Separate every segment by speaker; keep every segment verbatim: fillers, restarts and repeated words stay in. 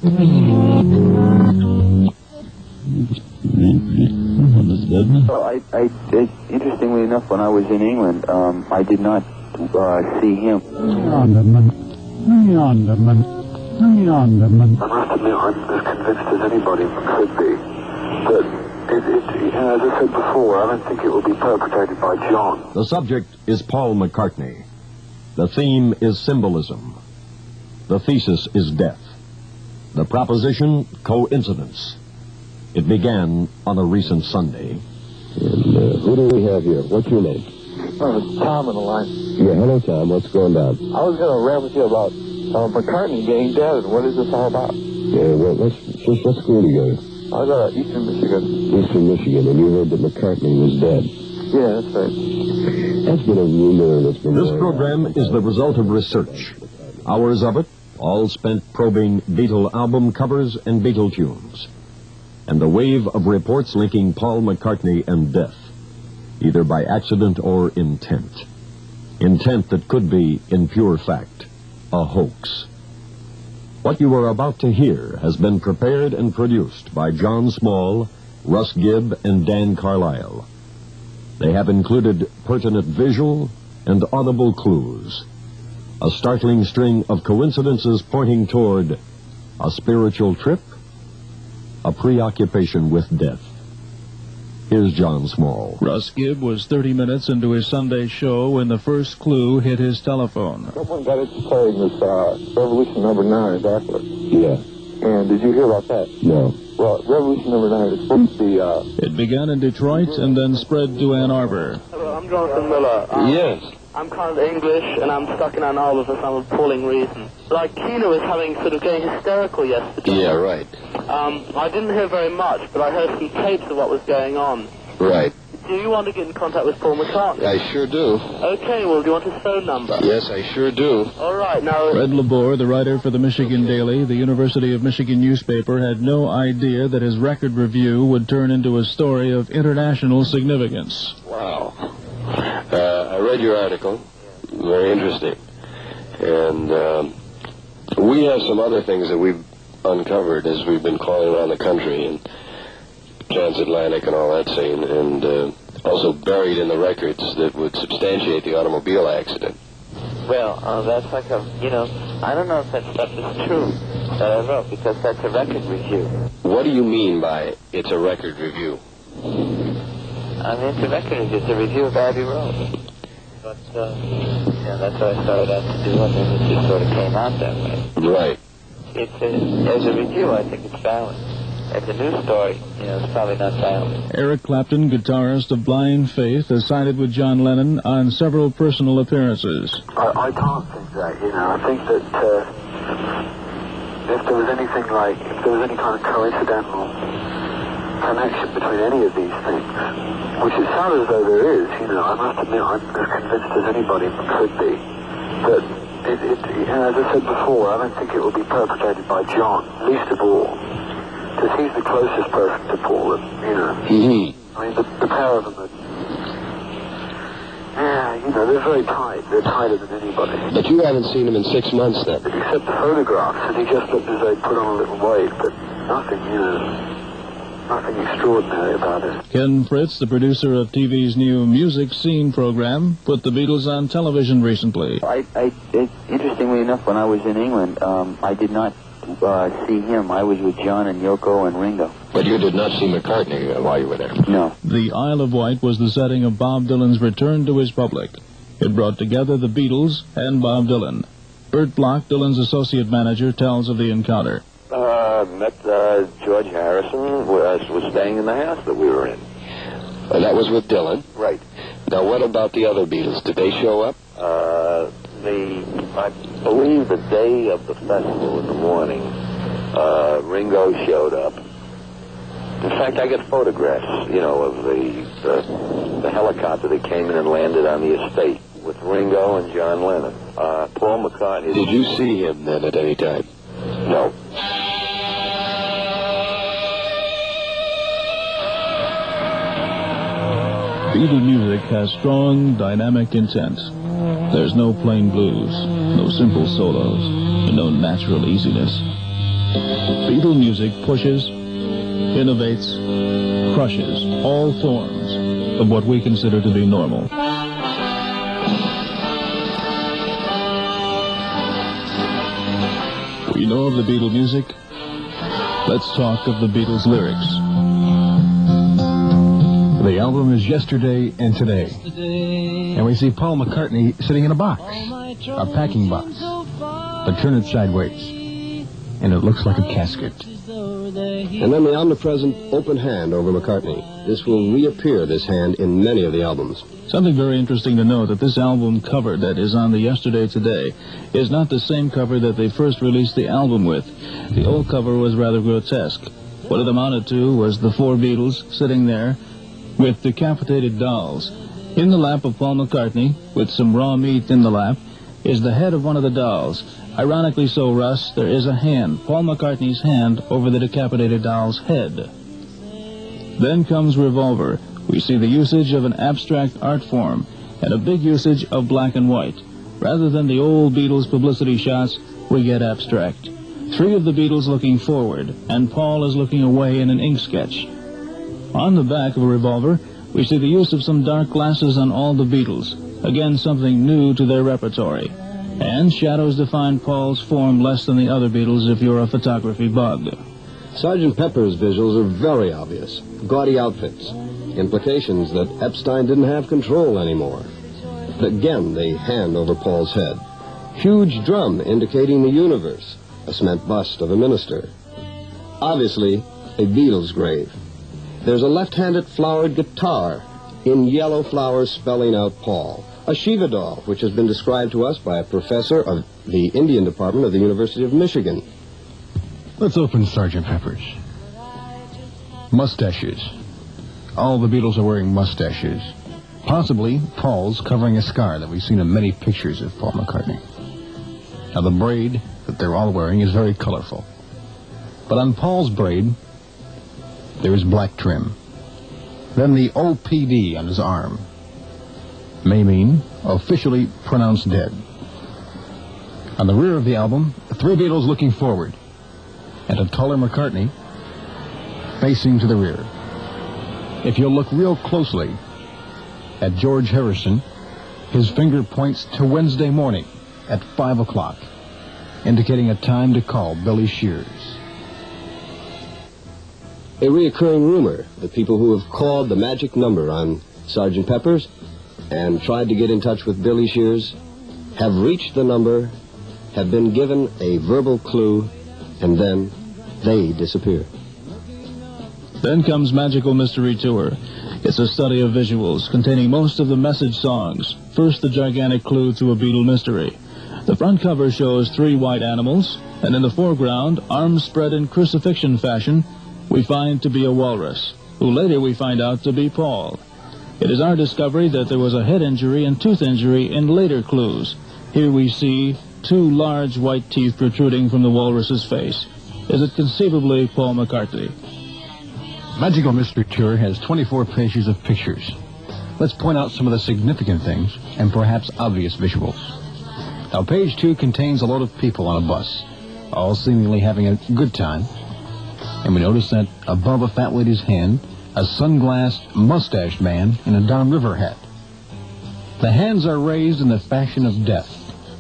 Speaker 1: Well, I, I, it, interestingly enough, when I was in England, um, I did not uh, see him.
Speaker 2: I must admit, I'm as convinced as anybody could be that, it, it, you know, as I said before, I don't think it will be perpetrated by John.
Speaker 3: The subject is Paul McCartney. The theme is symbolism. The thesis is death. The proposition, coincidence. It began on a recent Sunday.
Speaker 4: And uh, who do we have here? What's your name?
Speaker 5: Oh, it's Tom on the line.
Speaker 4: Yeah, hello, Tom. What's going down?
Speaker 5: I was going to rant with you about uh, McCartney being dead. What is this all about?
Speaker 4: Yeah, well, let's, let's, what school do you go to?
Speaker 5: I was at Eastern Michigan.
Speaker 4: Eastern Michigan, and you heard that McCartney was dead.
Speaker 5: Yeah, that's right.
Speaker 4: That's been a rumor that's been...
Speaker 3: This program is the result of research. Hours of it, all spent probing Beatle album covers and Beatle tunes. And the wave of reports linking Paul McCartney and death, either by accident or intent. Intent that could be, in pure fact, a hoax. What you are about to hear has been prepared and produced by John Small, Russ Gibb, and Dan Carlisle. They have included pertinent visual and audible clues, a startling string of coincidences pointing toward a spiritual trip, a preoccupation with death. Here's John Small.
Speaker 6: Russ Gibb was thirty minutes into his Sunday show when the first clue hit his telephone.
Speaker 5: Someone got it playing this uh, Revolution Number nine, exactly.
Speaker 4: Yeah.
Speaker 5: And did you hear about that?
Speaker 4: No.
Speaker 5: Well, Revolution Number nine is supposed to be... Uh...
Speaker 6: It began in Detroit and then spread to Ann Arbor.
Speaker 7: Hello, I'm Jonathan Miller. Um,
Speaker 4: yes.
Speaker 7: I'm kind of English, and I'm stuck in Ann Arbor for some appalling reason. Like, Keena was having sort of getting hysterical yesterday.
Speaker 4: Yeah, right.
Speaker 7: Um, I didn't hear very much, but I heard some tapes of what was going on.
Speaker 4: Right.
Speaker 7: Do you want to get in contact with Paul McCartney?
Speaker 4: I sure do.
Speaker 7: Okay, well, do you want his phone number?
Speaker 4: Yes, I sure do.
Speaker 7: All right, now...
Speaker 6: Fred Labor, the writer for the Michigan Daily, the University of Michigan newspaper, had no idea that his record review would turn into a story of international significance.
Speaker 4: Wow. Uh, I read your article. Very interesting. And um, we have some other things that we've uncovered as we've been calling around the country and transatlantic and all that scene, and uh, also buried in the records that would substantiate the automobile accident.
Speaker 8: Well, uh, that's like a, you know, I don't know if that stuff is true that I wrote, because that's a record review.
Speaker 4: What do you mean by it's a record review?
Speaker 8: I mean, it's a record review. It's a review of Abbey Road. But, uh, yeah, that's what I started out to do, and then it just sort of came out that way.
Speaker 4: Right.
Speaker 8: It's a, as a review, I think it's valid. As a news story, you know, it's probably not valid.
Speaker 6: Eric Clapton, guitarist of Blind Faith, has sided with John Lennon on several personal appearances.
Speaker 2: I, I can't think that, you know. I think that uh, if there was anything like, if there was any kind of coincidental connection between any of these things, which it sounds as though there is, you know, I must admit I'm as convinced as anybody could be, that, it, it, you know, as I said before, I don't think it will be perpetrated by John, least of all. Because he's the closest person to Paul, and, you know.
Speaker 4: Mm-hmm.
Speaker 2: I mean, the, the pair of them are, yeah, you know, they're very tight. They're tighter than anybody.
Speaker 4: But you haven't seen him in six months then?
Speaker 2: Except the photographs, and he just looked as though he put on a little weight, but nothing, you know, nothing extraordinary about it.
Speaker 6: Ken Fritz, the producer of T V's new Music Scene program, put the Beatles on television recently.
Speaker 1: I, I, it, interestingly enough, when I was in England, um, I did not Uh, see him. I was with John and Yoko and Ringo.
Speaker 4: But you did not see McCartney uh, while you were there?
Speaker 1: No.
Speaker 6: The Isle of Wight was the setting of Bob Dylan's return to his public. It brought together the Beatles and Bob Dylan. Bert Bloch, Dylan's associate manager, tells of the encounter.
Speaker 9: Uh, met uh, George Harrison, was, was staying in the house that we were in.
Speaker 4: Uh, that was with Dylan?
Speaker 9: Right.
Speaker 4: Now, what about the other Beatles? Did they show up?
Speaker 9: Uh, the, I believe the day of the festival in the morning, uh, Ringo showed up. In fact, I got photographs, you know, of the, the, the helicopter that came in and landed on the estate with Ringo and John Lennon. Uh, Paul McCartney.
Speaker 4: Did you see him then at any time?
Speaker 9: No.
Speaker 6: Beatle music has strong, dynamic intent. There's no plain blues, no simple solos, and no natural easiness. Beatle music pushes, innovates, crushes all forms of what we consider to be normal. We know of the Beatle music. Let's talk of the Beatles lyrics.
Speaker 10: The album is Yesterday and Today. And we see Paul McCartney sitting in a box, a packing box. But turn it sideways, and it looks like a casket.
Speaker 4: And then the omnipresent open hand over McCartney. This will reappear, this hand, in many of the albums.
Speaker 6: Something very interesting to note, that this album cover that is on the Yesterday Today is not the same cover that they first released the album with. The old cover was rather grotesque. What it amounted to was the four Beatles sitting there with decapitated dolls. In the lap of Paul McCartney, with some raw meat in the lap, is the head of one of the dolls. Ironically so, Russ, there is a hand, Paul McCartney's hand, over the decapitated doll's head. Then comes Revolver. We see the usage of an abstract art form and a big usage of black and white. Rather than the old Beatles publicity shots, we get abstract. Three of the Beatles looking forward, and Paul is looking away in an ink sketch. On the back of a Revolver, we see the use of some dark glasses on all the Beatles. Again, something new to their repertory. And shadows define Paul's form less than the other Beatles if you're a photography bug.
Speaker 4: Sergeant Pepper's visuals are very obvious. Gaudy outfits. Implications that Epstein didn't have control anymore. Again, the hand over Paul's head. Huge drum indicating the universe. A cement bust of a minister. Obviously, a Beatles grave. There's a left-handed flowered guitar in yellow flowers spelling out Paul. A Shiva doll, which has been described to us by a professor of the Indian Department of the University of Michigan.
Speaker 10: Let's open Sergeant Pepper's. Mustaches. All the Beatles are wearing mustaches. Possibly Paul's covering a scar that we've seen in many pictures of Paul McCartney. Now, the braid that they're all wearing is very colorful. But on Paul's braid, there is black trim. Then the O P D on his arm may mean officially pronounced dead. On the rear of the album, three Beatles looking forward, and a taller McCartney facing to the rear. If you look real closely at George Harrison, his finger points to Wednesday morning at five o'clock, indicating a time to call Billy Shears.
Speaker 4: A reoccurring rumor that people who have called the magic number on Sergeant Pepper's and tried to get in touch with Billy Shears have reached the number, have been given a verbal clue, and then they disappear.
Speaker 6: Then comes Magical Mystery Tour. It's a study of visuals containing most of the message songs. First, the gigantic clue to a Beatle mystery. The front cover shows three white animals, and in the foreground, arms spread in crucifixion fashion, we find to be a walrus, who later we find out to be Paul. It is our discovery that there was a head injury and tooth injury in later clues. Here we see two large white teeth protruding from the walrus's face. Is it conceivably Paul McCartney?
Speaker 10: Magical Mystery Tour has twenty-four pages of pictures. Let's point out some of the significant things and perhaps obvious visuals. Now, page two contains a load of people on a bus, all seemingly having a good time. And we notice that above a fat lady's hand, a sunglassed, mustached man in a downriver hat. The hands are raised in the fashion of death.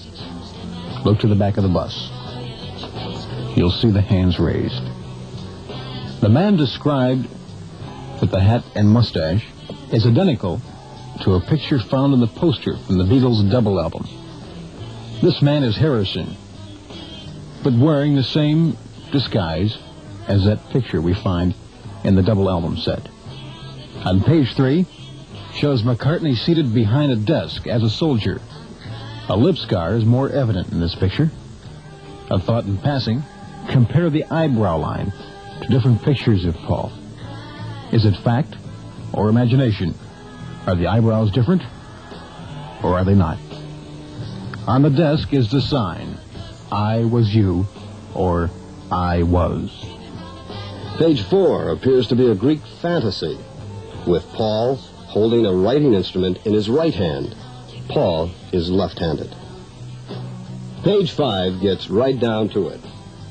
Speaker 10: Look to the back of the bus. You'll see the hands raised. The man described with the hat and mustache is identical to a picture found in the poster from the Beatles' double album. This man is Harrison, but wearing the same disguise as that picture we find in the double album set. On page three, shows McCartney seated behind a desk as a soldier. A lip scar is more evident in this picture. A thought in passing, compare the eyebrow line to different pictures of Paul. Is it fact or imagination? Are the eyebrows different or are they not? On the desk is the sign, I was you, or I was.
Speaker 4: Page four appears to be a Greek fantasy, with Paul holding a writing instrument in his right hand. Paul is left-handed. Page five gets right down to it.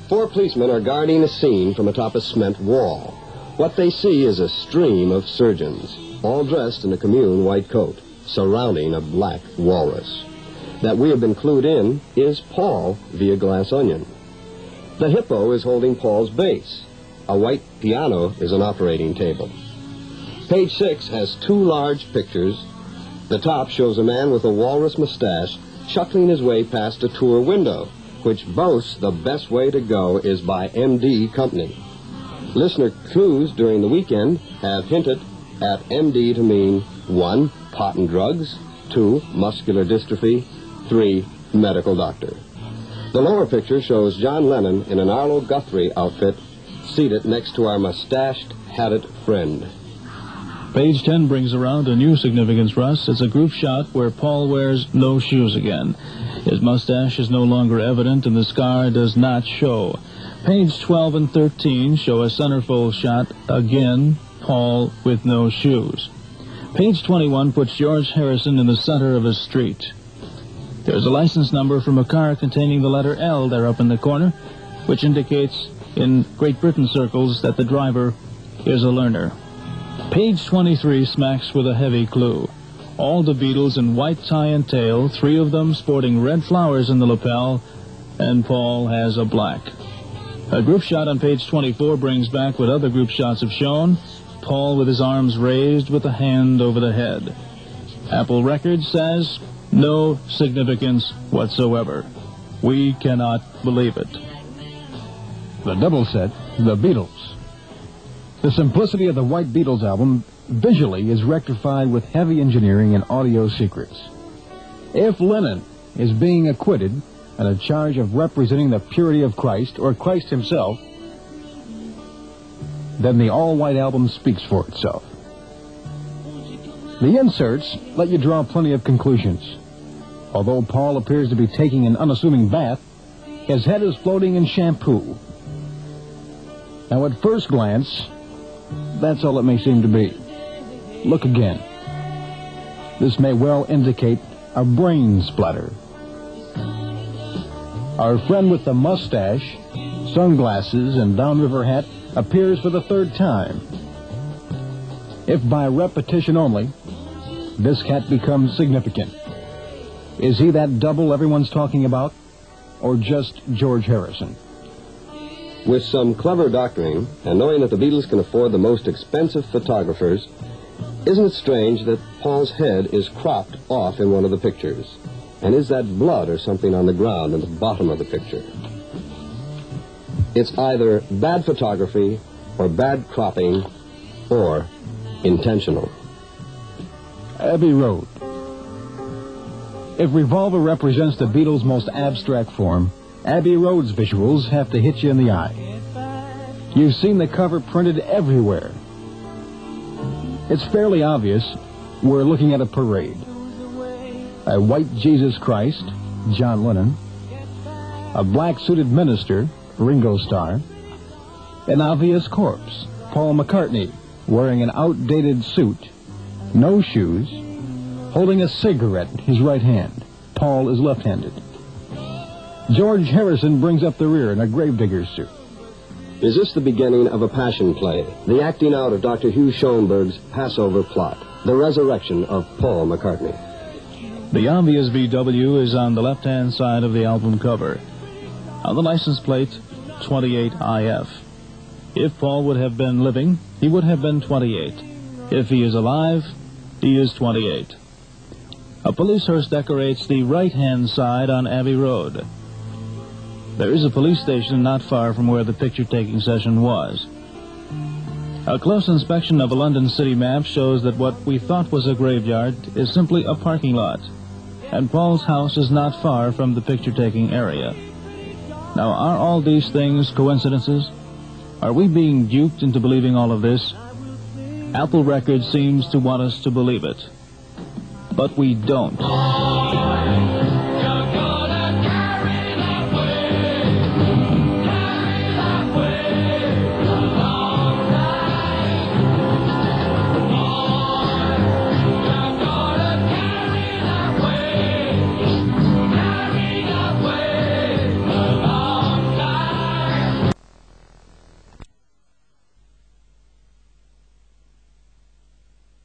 Speaker 11: Four policemen are guarding a scene from atop a cement wall. What they see is a stream of surgeons, all dressed in a commune white coat, surrounding a black walrus. That we have been clued in is Paul via glass onion. The hippo is holding Paul's bass. A white piano is an operating table. Page six has two large pictures. The top shows a man with a walrus mustache chuckling his way past a tour window, which boasts the best way to go is by M D Company. Listener clues during the weekend have hinted at M D to mean one, pot and drugs, two, muscular dystrophy, three, medical doctor. The lower picture shows John Lennon in an Arlo Guthrie outfit seated next to our mustached, hatted friend.
Speaker 6: Page ten brings around a new significance, Russ. It's a group shot where Paul wears no shoes again. His mustache is no longer evident and the scar does not show. Page twelve and thirteen show a centerfold shot, again, Paul with no shoes. Page twenty-one puts George Harrison in the center of a street. There's a license number from a car containing the letter L there up in the corner, which indicates in Great Britain circles that the driver is a learner. Page twenty-three smacks with a heavy clue. All the Beatles in white tie and tail, three of them sporting red flowers in the lapel, and Paul has a black. A group shot on page twenty-four brings back what other group shots have shown, Paul with his arms raised with a hand over the head. Apple Records says no significance whatsoever. We cannot believe it.
Speaker 10: The double set, The Beatles. The simplicity of the White Beatles album visually is rectified with heavy engineering and audio secrets. If Lennon is being acquitted on a charge of representing the purity of Christ, or Christ himself, then the all-white album speaks for itself. The inserts let you draw plenty of conclusions. Although Paul appears to be taking an unassuming bath, his head is floating in shampoo. Now, at first glance, that's all it may seem to be. Look again. This may well indicate a brain splatter. Our friend with the mustache, sunglasses, and downriver hat appears for the third time. If by repetition only, this cat becomes significant. Is he that double everyone's talking about, or just George Harrison?
Speaker 11: With some clever doctoring, and knowing that the Beatles can afford the most expensive photographers, isn't it strange that Paul's head is cropped off in one of the pictures? And is that blood or something on the ground in the bottom of the picture? It's either bad photography, or bad cropping, or intentional.
Speaker 10: Abbey Road. If Revolver represents the Beatles' most abstract form, Abbey Road's visuals have to hit you in the eye. You've seen the cover printed everywhere. It's fairly obvious we're looking at a parade. A white Jesus Christ, John Lennon, a black-suited minister, Ringo Starr, an obvious corpse, Paul McCartney, wearing an outdated suit, no shoes, holding a cigarette in his right hand. Paul is left-handed. George Harrison brings up the rear in a gravedigger's suit.
Speaker 11: Is this the beginning of a passion play, the acting out of Doctor Hugh Schoenberg's Passover plot, the resurrection of Paul McCartney?
Speaker 6: The obvious V W is on the left-hand side of the album cover. On the license plate, twenty-eight I F. If Paul would have been living, he would have been twenty-eight. If he is alive, he is twenty-eight. A police hearse decorates the right-hand side on Abbey Road. There is a police station not far from where the picture-taking session was. A close inspection of a London city map shows that what we thought was a graveyard is simply a parking lot, and Paul's house is not far from the picture-taking area. Now, are all these things coincidences? Are we being duped into believing all of this? Apple Records seems to want us to believe it, but we don't.